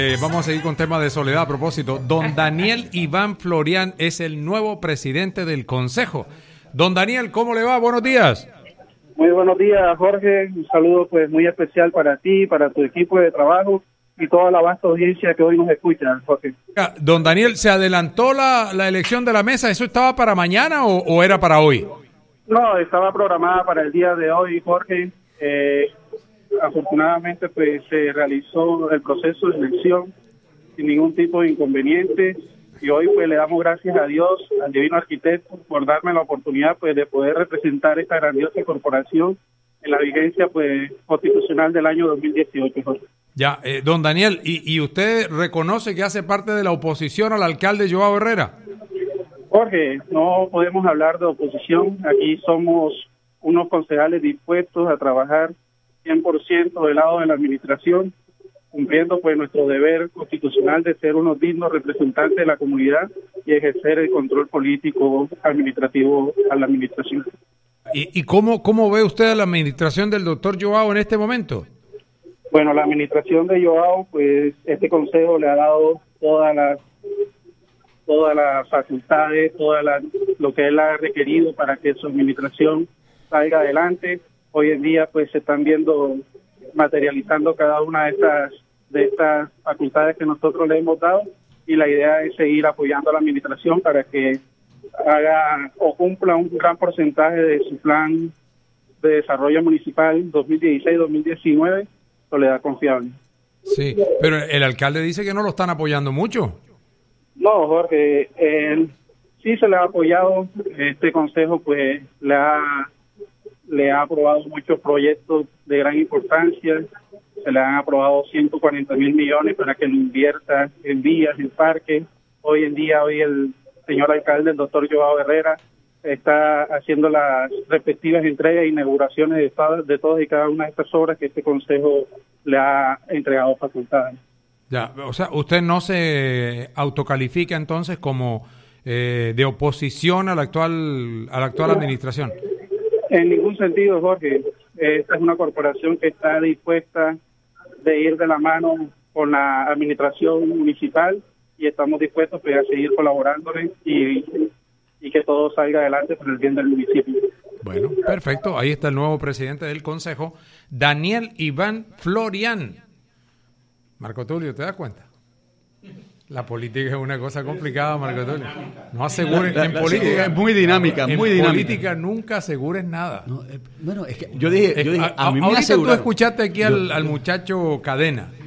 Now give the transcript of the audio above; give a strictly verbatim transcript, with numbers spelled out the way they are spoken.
Eh, vamos a seguir con temas de soledad a propósito. Don Daniel Iván Florian es el nuevo presidente del Consejo. Don Daniel, ¿cómo le va? Buenos días. Muy buenos días, Jorge. Un saludo pues muy especial para ti, para tu equipo de trabajo y toda la vasta audiencia que hoy nos escucha, Jorge. Don Daniel, ¿se adelantó la, la elección de la mesa? ¿Eso estaba para mañana o, o era para hoy? No, estaba programada para el día de hoy, Jorge. Eh, afortunadamente pues se realizó el proceso de elección sin ningún tipo de inconveniente y hoy pues le damos gracias a Dios, al Divino Arquitecto, por darme la oportunidad pues de poder representar esta grandiosa corporación en la vigencia pues constitucional del año dos mil dieciocho, Jorge. Ya, eh, don Daniel, ¿y, ¿y usted reconoce que hace parte de la oposición al alcalde Joao Herrera? Jorge, no podemos hablar de oposición, aquí somos unos concejales dispuestos a trabajar cien por ciento del lado de la administración, cumpliendo pues nuestro deber constitucional de ser unos dignos representantes de la comunidad y ejercer el control político administrativo a la administración. ¿Y, y cómo, cómo ve usted la administración del doctor Joao en este momento? Bueno, la administración de Joao, pues este consejo le ha dado todas las todas las facultades, toda la, lo que él ha requerido para que su administración salga adelante. Hoy en día pues se están viendo materializando cada una de estas de estas facultades que nosotros le hemos dado y la idea es seguir apoyando a la administración para que haga o cumpla un gran porcentaje de su plan de desarrollo municipal dos mil dieciséis dos mil diecinueve, Soledad Confiable. Sí, pero el alcalde dice que no lo están apoyando mucho. No, Jorge, él sí se le ha apoyado, este consejo pues le ha le ha aprobado muchos proyectos de gran importancia, se le han aprobado ciento cuarenta mil millones para que lo invierta en vías, en parques. Hoy en día, hoy el señor alcalde, el doctor Joao Herrera, está haciendo las respectivas entregas e inauguraciones de todas, de todas y cada una de estas obras que este consejo le ha entregado facultades. Ya, o sea, usted no se autocalifica entonces como eh, de oposición a la actual a la actual administración. En ningún sentido, Jorge. Esta es una corporación que está dispuesta de ir de la mano con la administración municipal y estamos dispuestos pues, a seguir colaborándole y, y que todo salga adelante por el bien del municipio. Bueno, perfecto. Ahí está el nuevo presidente del Consejo, Daniel Iván Florian. Marco Tulio, ¿te das cuenta? La política es una cosa complicada, Marco Tulio. No asegures, la, la, en la, política... es muy dinámica, en muy dinámica. En política nunca asegures nada. No, eh, bueno, es que yo dije, yo dije a, a mí me ahorita aseguraron. Tú escuchaste aquí al, yo, al muchacho Cadena.